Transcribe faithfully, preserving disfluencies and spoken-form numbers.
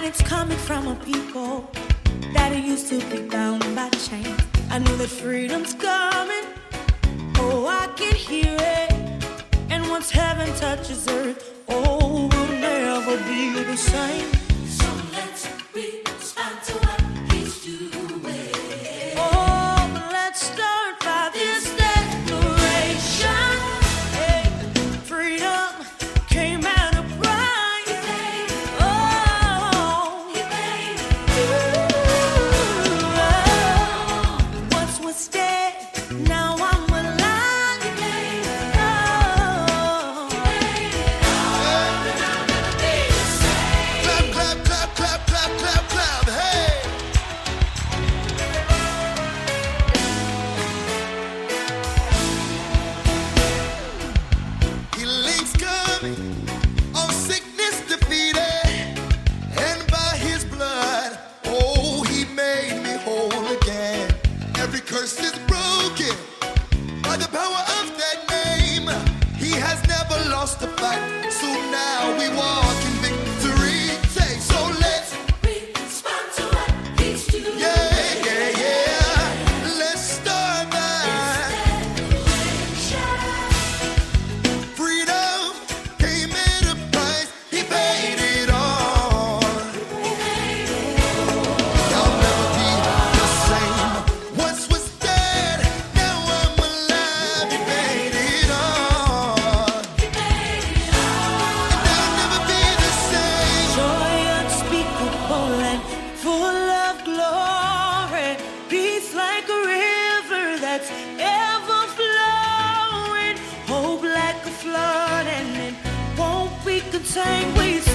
it's coming from a people that used to be bound by chains. I know that freedom's coming. Oh, I can hear it. And once heaven touches earth, oh, we'll never be the same. So let's respond to what he's doing. Oh, let's start by this declaration. Hey, freedom came at a price. Oh, ooh, once was dead, now I'm alive. Oh, Clap, clap, clap, clap, clap, clap, clap, hey! Healing's coming, all sickness defeated, and by his blood, oh, he made me whole again. Every curse is broken by the power of that name. He has never lost a fight, so now we walk in victory. Say, so let's respond to what he's doing. yeah, yeah, yeah. Let's start by freedom came at a price. He paid it all. I'll never be the same. Once was dead, now I'm alive. He paid it all. And I'll never be the same. Joy unspeakable and full of glory. Peace like a river that's ever flowing. Hope like a flood and it won't be contained. We